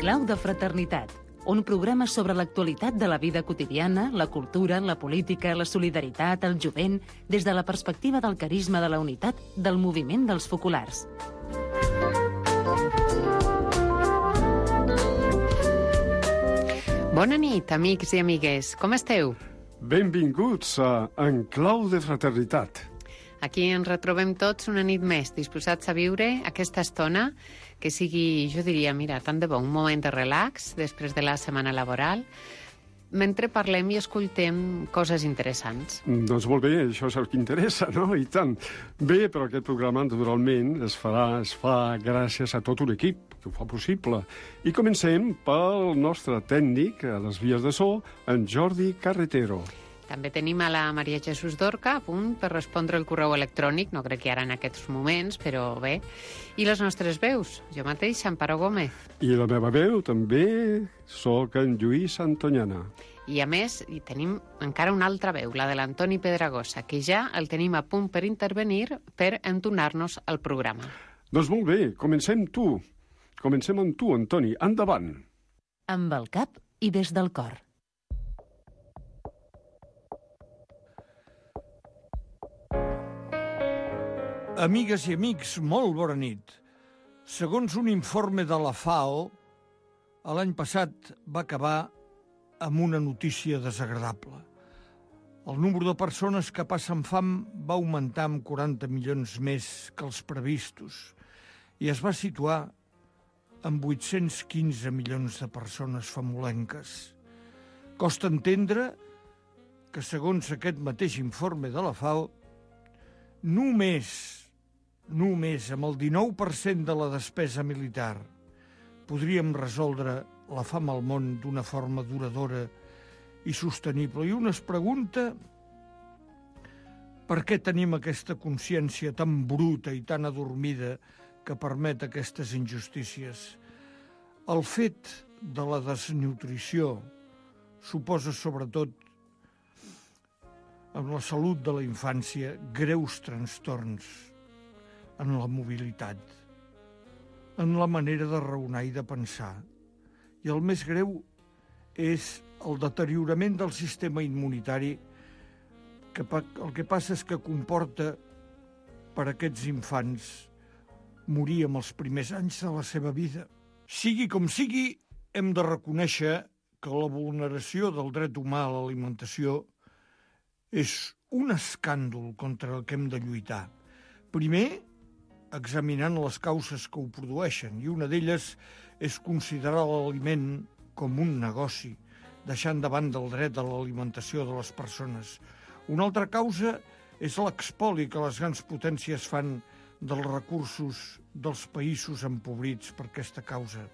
Clau de fraternitat, un programa sobre l'actualitat de la vida quotidiana, la cultura, la política, la solidaritat, el jovent, des de la perspectiva del carisma de la unitat del moviment dels focolars. Bona nit, amics i amigues. Com esteu? Benvinguts a En Clau de fraternitat. Aquí ens retrobem tots una nit més, disposats a viure aquesta estona que sigui, jo diria, mira, tant de bo, un moment de relax després de la setmana laboral, mentre parlem i escoltem coses interessants. Doncs molt bé, això és el que interessa, no? I tant. Bé, però aquest programa, naturalment, es fa gràcies a tot un equip que ho fa possible. I comencem pel nostre tècnic a les vies de so, en Jordi Carretero. També tenim a la Maria Jesús Dorca, a punt per respondre el correu electrònic, no crec que ara en aquests moments, però bé. I les nostres veus, jo mateix, Amparo Gómez. I la meva veu també soc en Lluís Antonyana. I a més, hi tenim encara una altra veu, la de l'Antoni Pedragosa, que ja el tenim a punt per intervenir per entonar-nos al programa. Doncs molt bé, comencem amb tu, Antoni. Endavant. Amb el cap i des del cor. Amigues i amics, molt bona nit. Segons un informe de la FAO, l'any passat va acabar amb una notícia desagradable. El número de persones que passen fam va augmentar amb 40 milions més que els previstos i es va situar amb 815 milions de persones famolenques. Costa entendre que, segons aquest mateix informe de la FAO, només amb el 19% de la despesa militar podríem resoldre la fam al món d'una forma duradora i sostenible. I un es pregunta per què tenim aquesta consciència tan bruta i tan adormida que permet aquestes injustícies. El fet de la desnutrició suposa sobretot en la salut de la infància greus trastorns en la mobilitat, en la manera de raonar i de pensar. I el més greu és el deteriorament del sistema immunitari, que el que passa és que comporta per a aquests infants morir en els primers anys de la seva vida. Sigui com sigui, hem de reconèixer que la vulneració del dret humà a l'alimentació és un escàndol contra el que hem de lluitar. Primer, examinant les causes que ho produeixen, i una d'elles és considerar l'aliment com un negoci, deixant de banda el dret a l'alimentació de les persones. Una altra causa és l'expoli que les grans potències fan dels recursos dels països empobrits per aquesta causa.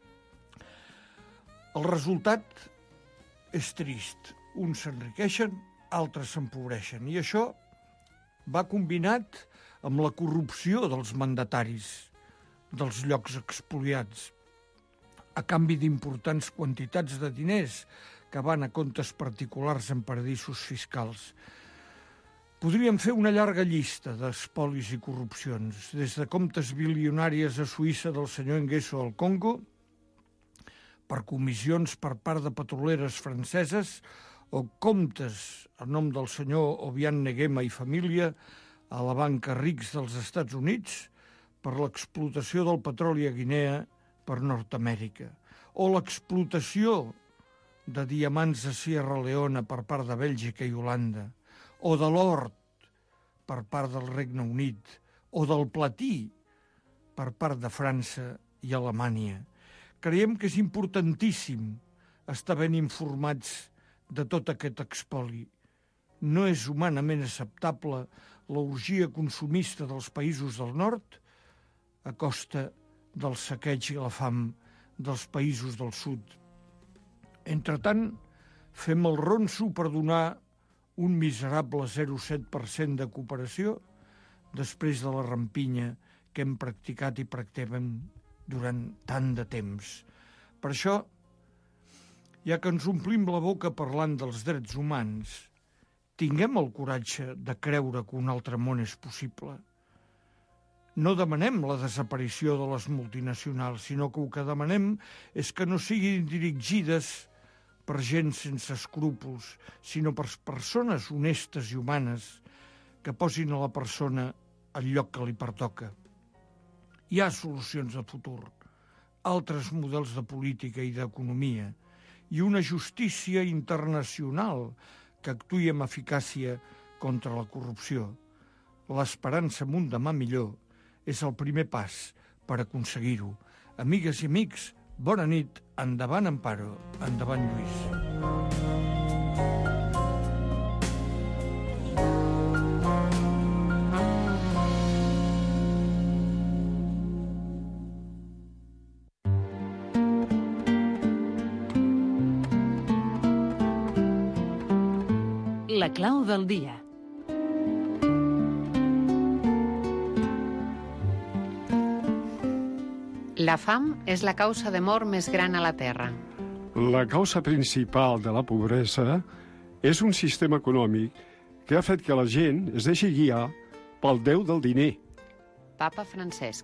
El resultat és trist. Uns s'enriqueixen, altres s'empobreixen. I això va combinat amb la corrupció dels mandataris dels llocs expoliats, a canvi d'importants quantitats de diners que van a comptes particulars en paradisos fiscals. Podríem fer una llarga llista d'espolis i corrupcions, des de comptes bilionàries a Suïssa del senyor Nguesso al Congo, per comissions per part de petroleres franceses, o comptes a nom del senyor Obiang Nguema i família a la banca rics dels Estats Units per l'explotació del petroli a Guinea per Nord-Amèrica, o l'explotació de diamants a Sierra Leona per part de Bèlgica i Holanda, o de l'or per part del Regne Unit, o del platí per part de França i Alemanya. Creiem que és importantíssim estar ben informats de tot aquest expoli. No és humanament acceptable l'orgia consumista dels països del nord a costa del saqueig i la fam dels països del sud. Entretant, fem el ronso per donar un miserable 0,7% de cooperació després de la rampinya que hem practicat i practiquem durant tant de temps. Per això, ja que ens omplim la boca parlant dels drets humans, tinguem el coratge de creure que un altre món és possible. No demanem la desaparició de les multinacionals, sinó que el que demanem és que no siguin dirigides per gent sense escrúpols, sinó per persones honestes i humanes que posin a la persona al lloc que li pertoca. Hi ha solucions de futur, altres models de política i d'economia, i una justícia internacional que actuï amb eficàcia contra la corrupció. L'esperança en un demà millor és el primer pas per aconseguir-ho. Amigues i amics, bona nit, endavant Amparo, endavant Lluís. La clau del dia. La fam és la causa de mort més gran a la Terra. La causa principal de la pobresa és un sistema econòmic que ha fet que la gent es deixi guiar pel déu del diner. Papa Francesc.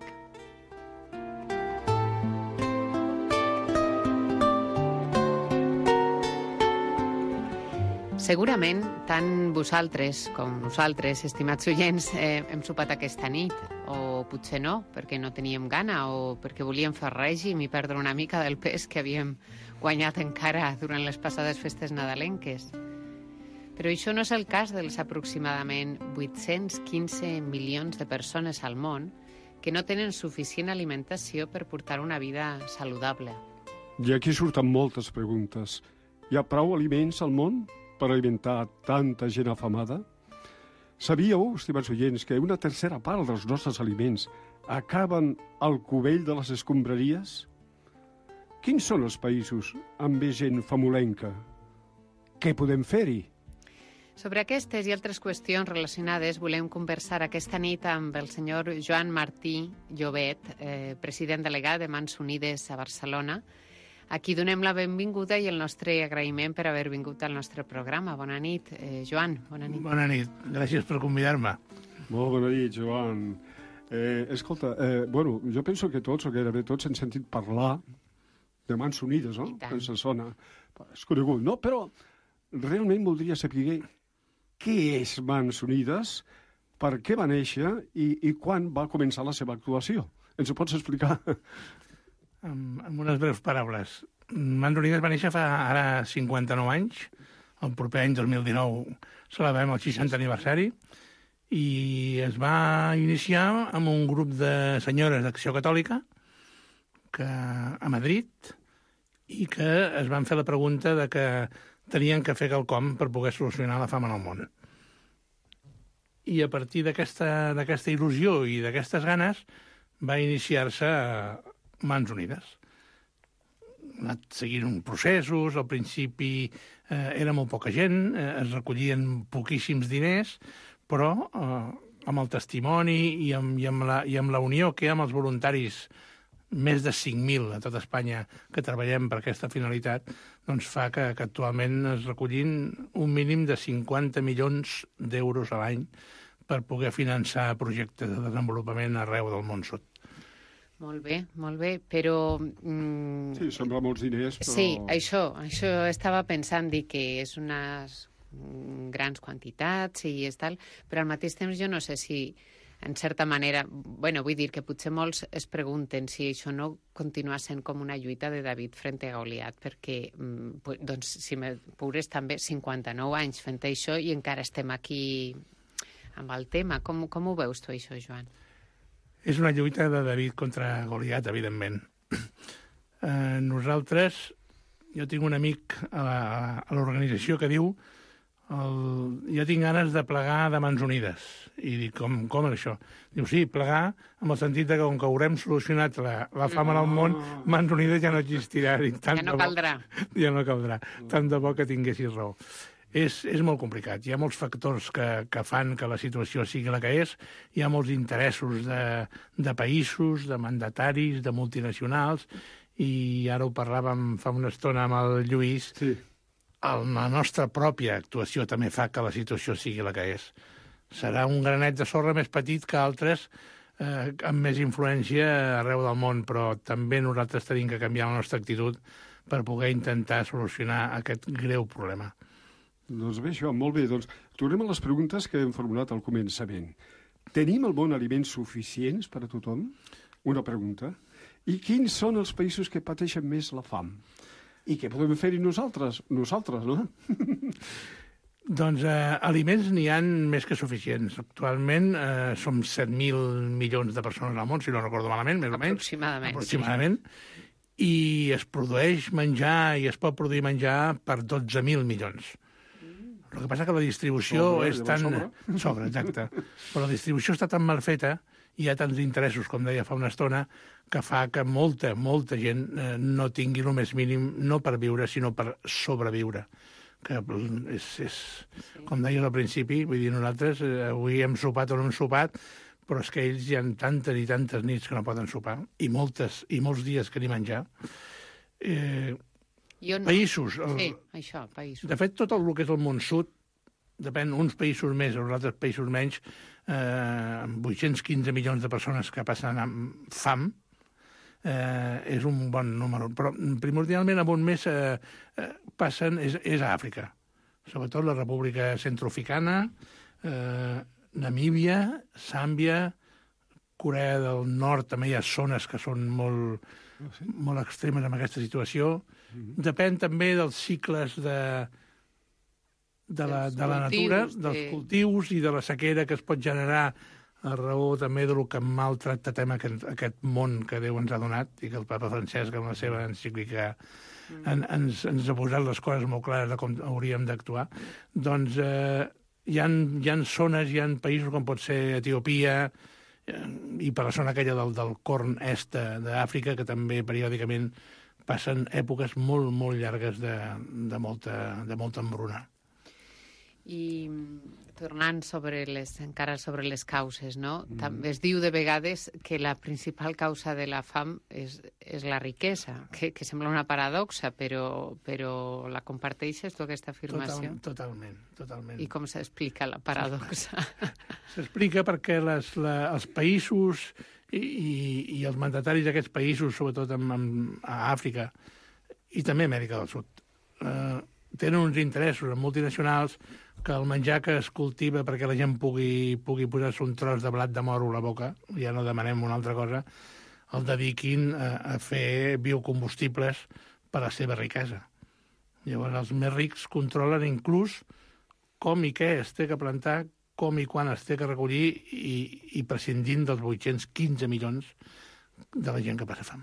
Segurament, tant vosaltres com nosaltres, estimats oients, hem sopat aquesta nit, o potser no, perquè no teníem gana, o perquè volíem fer règim i perdre una mica del pes que havíem guanyat encara durant les passades festes nadalenques. Però això no és el cas dels aproximadament 815 milions de persones al món que no tenen suficient alimentació per portar una vida saludable. I aquí surten moltes preguntes. Hi ha prou aliments al món per alimentar tanta gent afamada? Sabíeu, estimats oients, que una tercera part dels nostres aliments acaben al cubell de les escombraries? Quins són els països amb més gent famolenca? Què podem fer-hi? Sobre aquestes i altres qüestions relacionades volem conversar aquesta nit amb el senyor Joan Martí Llobet, president delegat de Mans Unides a Barcelona, a qui donem la benvinguda i el nostre agraïment per haver vingut al nostre programa. Bona nit, Joan. Bona nit. Bona nit. Gràcies per convidar-me. Molt bona nit, Joan. Escolta, jo penso que tots, o gairebé tots, hem sentit parlar de Mans Unides, no? Ens sona. És conegut, no? Però realment voldria saber què és Mans Unides, per què va néixer i quan va començar la seva actuació. Ens ho pots explicar? Amb unes breus paraules. Mans Unides va néixer fa ara 59 anys. El proper any 2019 celebrem el 60 aniversari i es va iniciar amb un grup de senyores d'Acció Catòlica a Madrid i que es van fer la pregunta de que tenien que fer quelcom per poder solucionar la fam en el món. I a partir d'aquesta il·lusió i d'aquestes ganes va iniciar-se Mans Unides. Ha anat seguint processos, al principi era molt poca gent, es recollien poquíssims diners, però amb el testimoni i amb la unió que hi ha amb els voluntaris, més de 5.000 a tot Espanya que treballem per aquesta finalitat, doncs fa que actualment es recollin un mínim de 50 milions d'euros a l'any per poder finançar projectes de desenvolupament arreu del món sud. Molt bé, però... Sí, sembla molts diners, però... Sí, això estava pensant dir que és unes grans quantitats i és tal, però al mateix temps jo no sé si, en certa manera, vull dir que potser molts es pregunten si això no continua sent com una lluita de David frente a Goliat, perquè, doncs, si me pures també 59 anys fent això i encara estem aquí amb el tema. Com ho veus tu, això, Joan? És una lluita de David contra Goliat, evidentment. Jo tinc un amic a l'organització que diu jo tinc ganes de plegar de Mans Unides. I dic, com és això? Diu, sí, plegar amb el sentit que com que haurem solucionat la fam en el món, Mans Unides ja no existirà. Ja no caldrà. Ja no caldrà. Tant de bo que tinguessis raó. És molt complicat. Hi ha molts factors que fan que la situació sigui la que és. Hi ha molts interessos de països, de mandataris, de multinacionals, i ara ho parlàvem fa una estona amb el Lluís. Sí. La nostra pròpia actuació també fa que la situació sigui la que és. Serà un granet de sorra més petit que altres amb més influència arreu del món, però també nosaltres tenim que canviar la nostra actitud per poder intentar solucionar aquest greu problema. Doncs bé, això, molt bé. Doncs tornem a les preguntes que hem formulat al començament. Tenim al món aliments suficients per a tothom? Una pregunta. I quins són els països que pateixen més la fam? I què podem fer-hi nosaltres? Nosaltres, no? Doncs aliments n'hi han més que suficients. Actualment som 7.000 milions de persones al món, si no recordo malament, més o menys. Aproximadament. I es produeix menjar i es pot produir menjar per 12.000 milions. El que passa que la distribució és tan... Sobre, exacte. Però la distribució està tan mal feta, hi ha tants interessos, com deia fa una estona, que fa que molta gent no tingui el més mínim, no per viure, sinó per sobreviure. Que és com deies al principi, vull dir, nosaltres avui hem sopat o no hem sopat, però és que ells hi ha tantes i tantes nits que no poden sopar, i molts dies que ni menjar. Països. Sí, això, països. De fet, tot el que és el món sud, depèn, uns països més o uns altres països menys, amb 815 milions de persones que passen amb fam, és un bon número. Però primordialment amb on més passen és a Àfrica. Sobretot la República Centroafricana, Namíbia, Zàmbia, Corea del Nord, també hi ha zones que són molt extremes en aquesta situació. Depèn també dels cicles de la natura, dels cultius i de la sequera que es pot generar a raó també del que maltractem aquest món que Déu ens ha donat i que el papa Francesc amb la seva encíclica ens ha posat les coses molt clares de com hauríem d'actuar. Doncs hi ha zones, hi ha països com pot ser Etiòpia i per la zona aquella del Corn Est d'Àfrica, que també periòdicament passen èpoques molt, molt llargues de molta embruna. I tornant encara sobre les causes, no? També es diu de vegades que la principal causa de la fam és la riquesa, que sembla una paradoxa, però la comparteixes, tu, aquesta afirmació? Totalment. I com s'explica la paradoxa? S'explica perquè els països i els mandataris d'aquests països, sobretot a Àfrica i també a Amèrica del Sud, tenen uns interessos multinacionals que el menjar que es cultiva perquè la gent pugui posar-se un tros de blat de moro a la boca, ja no demanem una altra cosa, el dediquin a fer biocombustibles per a la seva riquesa. Llavors els més rics controlen inclús com i què es té que plantar, com i quan es té que recollir i prescindint dels 815 milions de la gent que passa fam.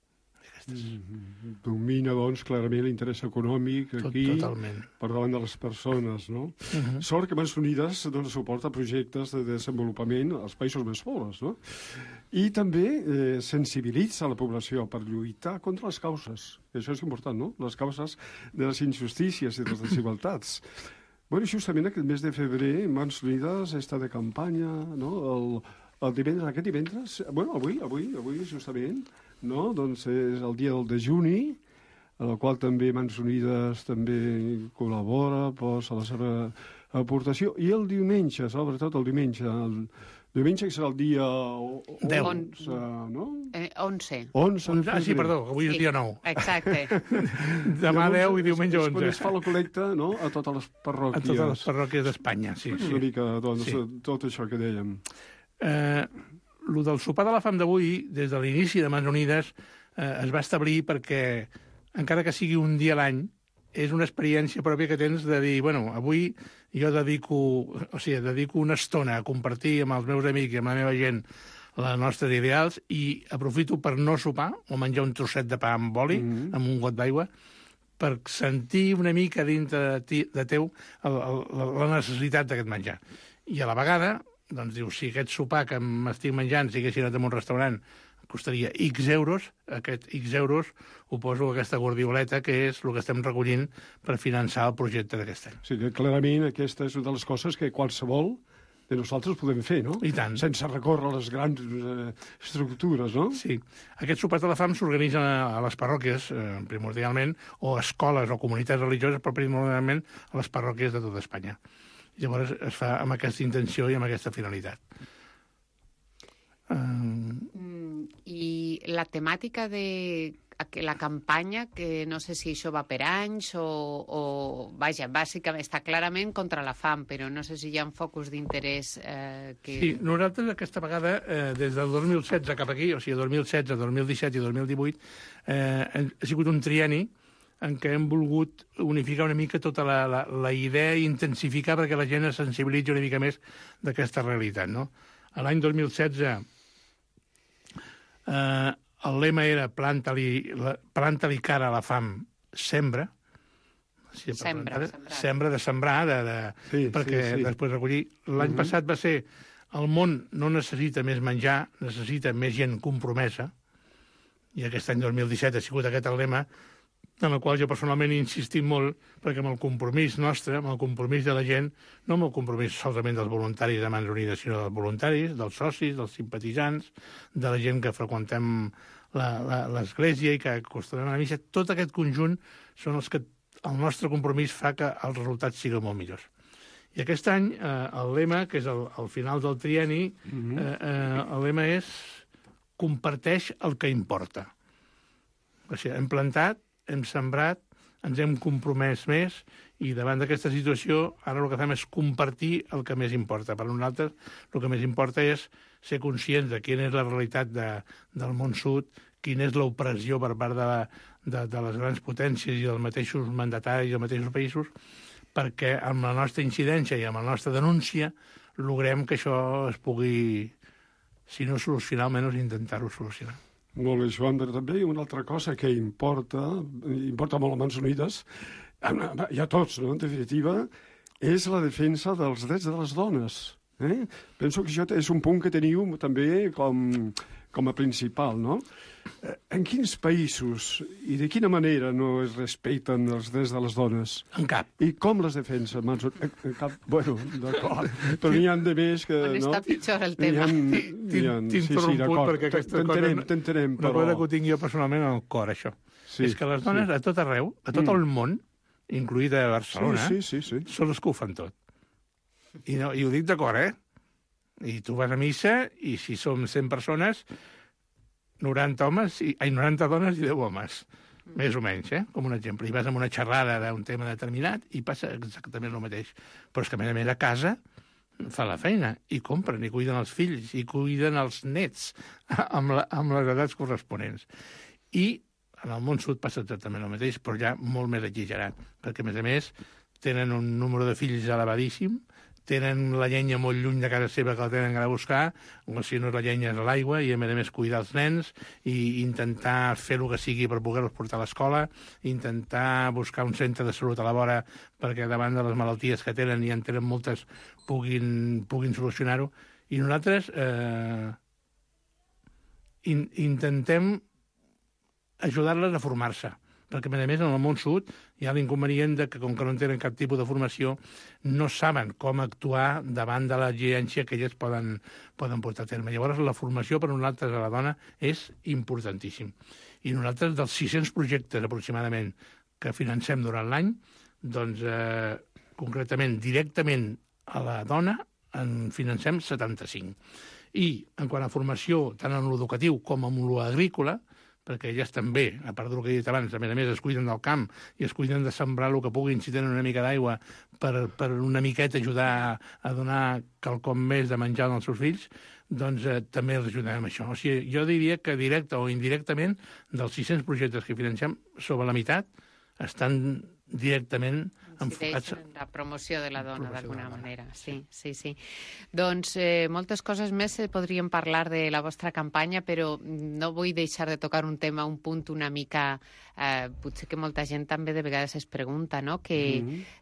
Domina, doncs, clarament l'interès econòmic aquí, Totalment. Per davant de les persones, no? Sort que Mans Unides dona suport a projectes de desenvolupament als països més pobres, no? I també sensibilitza la població per lluitar contra les causes. Això és important, no? Les causes de les injustícies i de les desigualtats. Bueno, justament aquest mes de febrer, Mans Unides està de campanya, no? Aquest divendres, bueno, avui justament, no? Doncs és el dia del dejuni, en el qual també Mans Unides també col·labora, posa la seva aportació, i el diumenge, sobretot el diumenge que serà el dia 11, no? 11. 11, sí, perdó, avui és dia 9. Exacte. Demà 10 i diumenge 11. És quan es fa la col·lecta, no?, a totes les parròquies. A totes les parròquies d'Espanya, sí. Una mica, doncs, tot això que dèiem. El del sopar de la fam d'avui, des de l'inici de Mans Unides, es va establir perquè, encara que sigui un dia a l'any, és una experiència pròpia que tens de dir, bueno, avui jo dedico una estona a compartir amb els meus amics i amb la meva gent les nostres ideals i aprofito per no sopar o menjar un trosset de pa amb oli, amb un got d'aigua, per sentir una mica dintre de teu la necessitat d'aquest menjar. I a la vegada, doncs dius, si aquest sopar que m'estic menjant s'hagués anat en un restaurant costaria X euros, aquest X euros ho poso a aquesta guardioleta, que és el que estem recollint per finançar el projecte d'aquest any. Sí, que clarament aquesta és una de les coses que qualsevol de nosaltres podem fer, no? I tant. Sense recórrer a les grans estructures, no? Sí. Aquests sopars de la fam s'organitzen a les parròquies, primordialment, o a escoles o comunitats religioses, però primordialment a les parròquies de tota Espanya. Llavors es fa amb aquesta intenció i amb aquesta finalitat. la temàtica de la campanya, que no sé si això va per anys o vaja, bàsicament està clarament contra la fam, però no sé si hi ha focus d'interès que... Sí, nosaltres aquesta vegada, des del 2016 cap aquí, o sigui, 2016, 2017 i 2018, ha sigut un trienni en què hem volgut unificar una mica tota la idea i intensificar perquè la gent es sensibilitzi una mica més d'aquesta realitat, no? L'any 2016 el lema era planta-li cara a la fam, sembra. Sí, sembra de sembrar, perquè després recollir. L'any passat va ser el món no necessita més menjar, necessita més gent compromesa, i aquest any 2017 ha sigut aquest el lema, en el qual jo personalment he insistit molt, perquè amb el compromís nostre, amb el compromís de la gent, no amb el compromís solament dels voluntaris de Mans Unides, sinó dels voluntaris, dels socis, dels simpatitzants, de la gent que freqüentem l'església i que acostumem a la missa, tot aquest conjunt són els que el nostre compromís fa que els resultats siguin molt millors. I aquest any, el lema, que és el final del trienni, el lema és comparteix el que importa. O sigui, hem plantat, hem sembrat, ens hem compromès més i davant d'aquesta situació ara el que fem és compartir el que més importa. Per nosaltres el que més importa és ser conscients de quina és la realitat del món sud, quina és l'opressió per part de les grans potències i dels mateixos mandataris i dels mateixos països, perquè amb la nostra incidència i amb la nostra denúncia logrem que això es pugui, si no solucionar, almenys intentar-ho solucionar. Molt bé, Joan, però també una altra cosa que importa molt a Mans Unides, i a tots, no?, en definitiva, és la defensa dels drets de les dones. Penso que això és un punt que teniu també com a principal, no? En quins països i de quina manera no es respecten els drets de les dones? En cap. I com les defensa Mans Unides? En cap. Bueno, d'acord, però n'hi ha de més que... On està pitjor el tema? T'he interromput perquè aquesta cosa... T'entenem, però... Una cosa que ho tinc jo personalment al cor, això. És que les dones a tot arreu, a tot el món, incluïda a Barcelona, són les que ho fan tot. I ho dic d'acord, I tu vas a missa i si som 100 persones, 90 dones i 10 homes, més o menys, com un exemple. I vas amb una xerrada d'un tema determinat i passa exactament el mateix. Però és que, a més a casa, fa la feina, i compren, i cuiden els fills, i cuiden els nets, amb les edats corresponents. I en el món sud passa exactament el mateix, però ja molt més exagerat, perquè, a més, tenen un número de fills elevadíssim, tenen la llenya molt lluny de casa seva que la tenen que anar a buscar, o si no és la llenya és l'aigua, i a més cuidar els nens, i intentar fer el que sigui per poder-los portar a l'escola, intentar buscar un centre de salut a la vora perquè davant de les malalties que tenen, i en tenen moltes, puguin solucionar-ho. I nosaltres intentem ajudar-les a formar-se, perquè, a més, en el món sud hi ha l'inconvenient que, com que no tenen cap tipus de formació, no saben com actuar davant de la exigència que elles poden portar a terme. Llavors, la formació per nosaltres a la dona és importantíssim. I nosaltres, dels 600 projectes aproximadament que financem durant l'any, doncs, concretament, directament a la dona, en financem 75. I, en quant a formació, tant en l'educatiu com en l'agrícola, perquè elles també, a part del que he dit abans, a més es cuiden del camp i es cuiden de sembrar el que puguin si tenen una mica d'aigua per una miqueta ajudar a donar quelcom més de menjar als seus fills, doncs també els ajudem amb això. O sigui, jo diria que directe o indirectament dels 600 projectes que financem, sobre la meitat estan directament enfocats en la promoció de la dona, d'alguna manera. Sí. Doncs moltes coses més podríem parlar de la vostra campanya, però no vull deixar de tocar un tema, un punt una mica... potser que molta gent també de vegades es pregunta, no?, que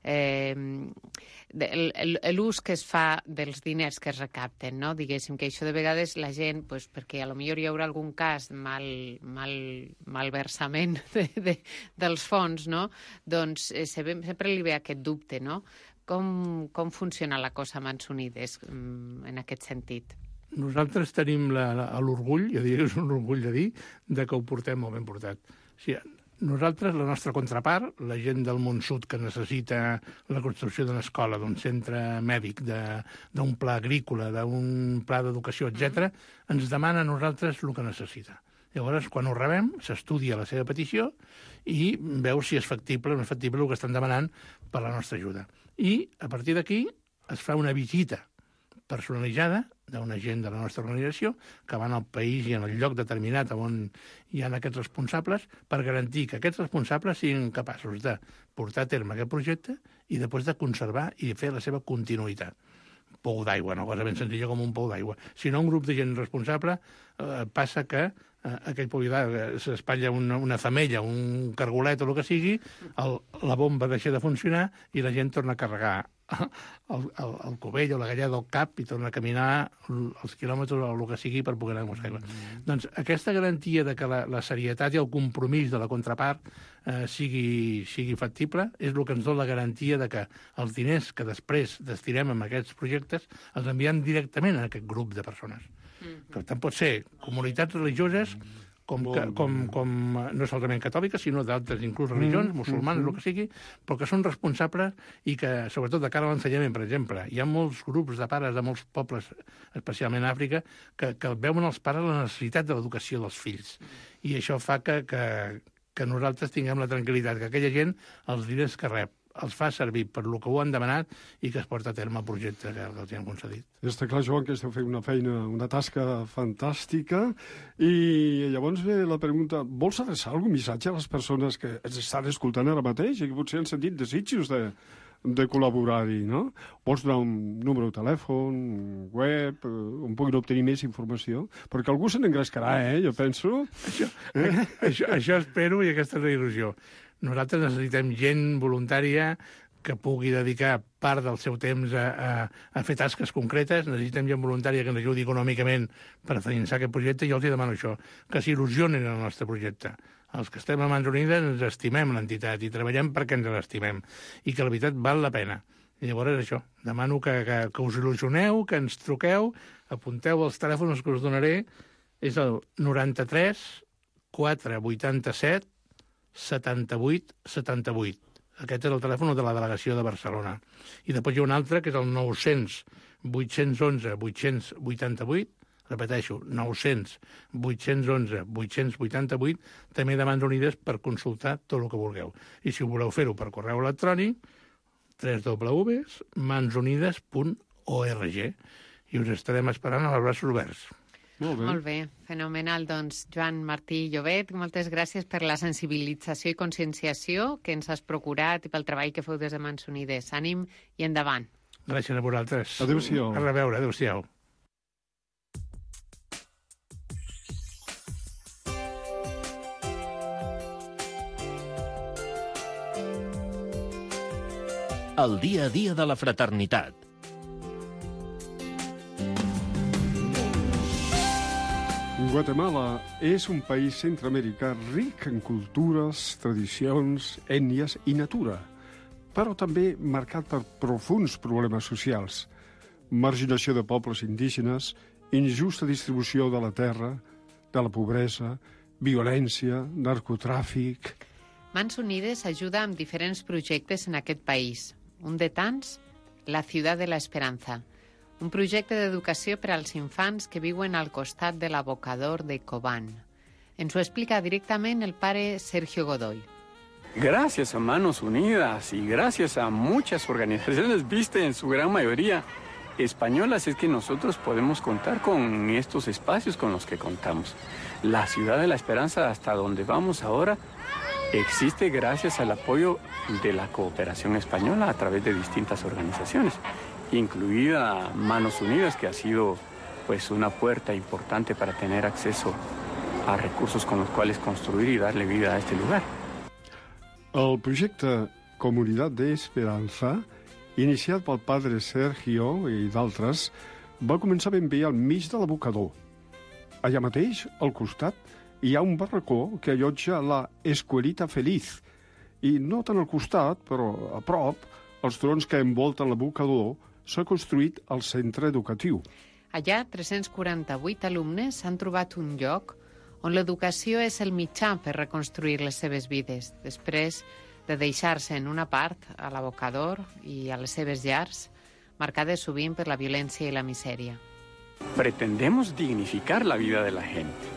l'ús que es fa dels diners que es recapten, no?, diguéssim, que això de vegades la gent, pues, perquè a lo millor hi haurà algun cas malversament dels fons, no?, doncs sempre li ve aquest dubte, no? Com funciona la cosa a Mans Unides en aquest sentit? Nosaltres tenim l'orgull, jo diria que és un orgull de dir, de que ho portem molt ben portat. O sigui, nosaltres, la nostra contrapart, la gent del món sud que necessita la construcció d'una escola, d'un centre mèdic, d'un pla agrícola, d'un pla d'educació, etc., ens demana a nosaltres el que necessita. Llavors, quan ho rebem, s'estudia la seva petició i veu si és factible o no és factible el que estan demanant per la nostra ajuda. I, a partir d'aquí, es fa una visita personalitzada d'un agent de la nostra organització que van al país i en el lloc determinat on hi ha aquests responsables per garantir que aquests responsables siguin capaços de portar a terme aquest projecte i després de conservar i fer la seva continuïtat. Pou d'aigua, una cosa ben senzilla com un pou d'aigua. Si no, un grup de gent responsable passa que aquell pou d'aigua s'espatlla una femella, un cargolet o el que sigui, la bomba deixa de funcionar i la gent torna a carregar el cubell o la galleda del cap i torna a caminar els quilòmetres o el que sigui per poder anar a buscar aigua. Doncs aquesta garantia de que la serietat i el compromís de la contrapart sigui factible és el que ens dona la garantia de que els diners que després destinem en aquests projectes els enviem directament a aquest grup de persones. Que tant pot ser comunitats religioses com no solament catòliques, sinó d'altres inclús religions, musulmanes, el que sigui, però que són responsables i que, sobretot de cara a l'ensenyament, per exemple, hi ha molts grups de pares de molts pobles, especialment a Àfrica, que veuen els pares la necessitat de l'educació dels fills. I això fa que nosaltres tinguem la tranquil·litat, que aquella gent, els diners que rep, els fa servir per lo que ho han demanat i que es porta a terme el projecte que els han concedit. Està clar, Joan, que esteu fent una tasca fantàstica i llavors ve la pregunta, vols adreçar algun missatge a les persones que ens estan escoltant ara mateix i que potser han sentit desitjos de col·laborar-hi, no? Vols donar un número de telèfon, un web, on puguin obtenir més informació? Perquè algú se n'engrescarà, jo penso. Això espero i aquesta és la il·lusió. Nosaltres necessitem gent voluntària que pugui dedicar part del seu temps a fer tasques concretes, necessitem gent voluntària que ens ajudi econòmicament per finançar aquest projecte, i jo els demano això, que s'il·lusionin en el nostre projecte. Els que estem a Mans Unides ens estimem l'entitat i treballem perquè ens l'estimem, i que la veritat val la pena. I llavors això, demano que us il·lusioneu, que ens truqueu, apunteu els telèfons que us donaré, és el 93 487 78 78. Aquest és el telèfon de la delegació de Barcelona. I després hi ha un altre, que és el 900 811 888, repeteixo, 900 811 888, també de Mans Unides per consultar tot el que vulgueu. I si voleu fer-ho per correu electrònic, www.mansunides.org, i us estarem esperant amb els braços oberts. Molt bé, fenomenal. Doncs, Joan Martí Llobet, moltes gràcies per la sensibilització i conscienciació que ens has procurat i pel treball que feu des de Mans Unides. Ànim i endavant. Gràcies a vosaltres. Adéu-siau. A reveure, adéu-siau. El dia a dia de la fraternitat. Guatemala és un país centreamericà ric en cultures, tradicions, ètnies i natura, però també marcat per profuns problemes socials, marginació de pobles indígenes, injusta distribució de la terra, de la pobresa, violència, narcotràfic... Mans Unides ajuda amb diferents projectes en aquest país. Un de tants, la Ciutat de la Esperanza, un projecte d'educació per als infants que viuen al costat de l'abocador de Cobán. Ens ho explica directament el pare Sergio Godoy. Gracias a Manos Unidas y gracias a muchas organizaciones, viste, en su gran mayoría españolas, es que nosotros podemos contar con estos espacios con los que contamos. La Ciudad de la Esperanza, hasta donde vamos ahora, existe gracias al apoyo de la cooperación española a través de distintas organizaciones, incluida Manos Unidas, que ha sido pues una puerta importante para tener acceso a recursos con los cuales construir y darle vida a este lugar. El projecte Comunitat d'Esperanza, iniciat pel padre Sergio i d'altres, va començar ben bé al mig de l'abocador. Allà mateix, al costat, hi ha un barracó que allotja la Escuelita Feliz, i no tant al costat, però a prop, els troncs que envolten l'abocador s'ha construït el centre educatiu. Allà, 348 alumnes han trobat un lloc on l'educació és el mitjà per reconstruir les seves vides, després de deixar-se en una part a l'abocador i a les seves llars, marcades sovint per la violència i la misèria. Pretendemos dignificar la vida de la gente.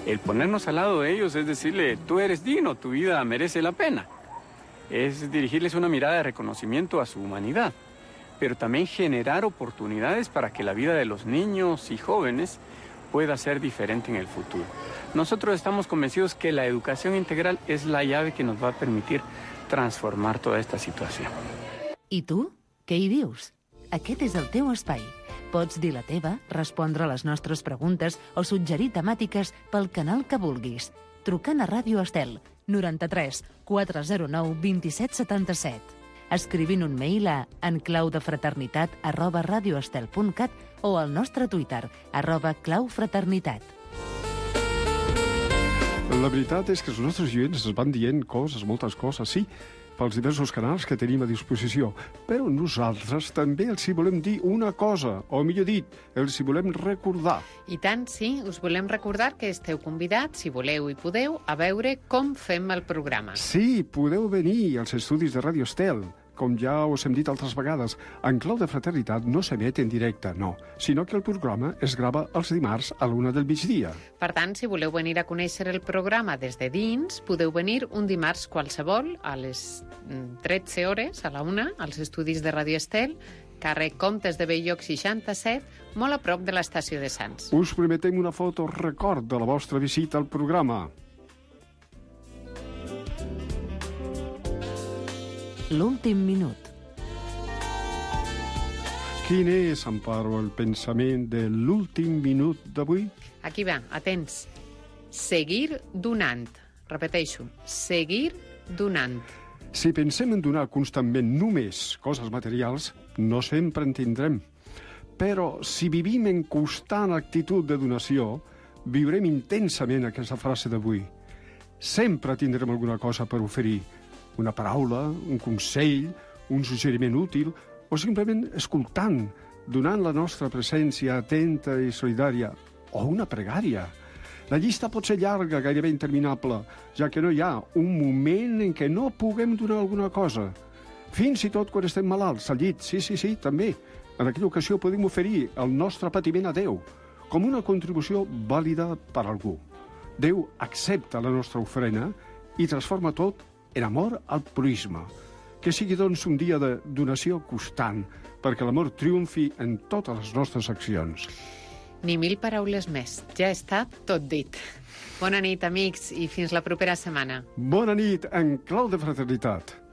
El ponernos al lado de ellos es decirle, tú eres digno, tu vida merece la pena. Es dirigirles una mirada de reconocimiento a su humanidad, pero también generar oportunidades para que la vida de los niños y jóvenes pueda ser diferente en el futuro. Nosotros estamos convencidos que la educación integral es la llave que nos va a permitir transformar toda esta situació. I tu? Què hi dius? Aquest és el teu espai. Pots dir la teva, respondre a les nostres preguntes o suggerir temàtiques pel canal que vulguis. Trucant a Ràdio Estel, 93 409 2777. Escrivint un mail a enclaudefraternitat@radioestel.cat o al nostre Twitter, @claufraternitat. La veritat és que els nostres oients es van dient coses, moltes coses, sí, pels diversos canals que tenim a disposició. Però nosaltres també els hi volem dir una cosa, o millor dit, els hi volem recordar. I tant, sí, us volem recordar que esteu convidats, si voleu i podeu, a veure com fem el programa. Sí, podeu venir als estudis de Ràdio Estel. Com ja us hem dit altres vegades, En Clau de Fraternitat no s'emet en directe, no, sinó que el programa es grava els dimarts a l'1 del migdia. Per tant, si voleu venir a conèixer el programa des de dins, podeu venir un dimarts qualsevol a les 13 hores, a la 1, als estudis de Ràdio Estel, carrer Comtes de Bell-lloc 67, molt a prop de l'estació de Sants. Us prometem una foto record de la vostra visita al programa. L'últim minut. Quin és, Amparo, el pensament de l'últim minut d'avui? Aquí va, atents. Seguir donant. Repeteixo, seguir donant. Si pensem en donar constantment només coses materials, no sempre en tindrem. Però si vivim en constant actitud de donació, viurem intensament aquesta frase d'avui. Sempre tindrem alguna cosa per oferir. Una paraula, un consell, un suggeriment útil, o simplement escoltant, donant la nostra presència atenta i solidària, o una pregària. La llista pot ser llarga, gairebé interminable, ja que no hi ha un moment en què no puguem donar alguna cosa. Fins i tot quan estem malalts, al llit, sí, també. En aquella ocasió podem oferir el nostre patiment a Déu, com una contribució vàlida per a algú. Déu accepta la nostra ofrena i transforma tot en amor al proisme. Que sigui, doncs, un dia de donació constant, perquè l'amor triomfi en totes les nostres accions. Ni 1000 paraules més. Ja està tot dit. Bona nit, amics, i fins la propera setmana. Bona nit, En Clau de Fraternitat.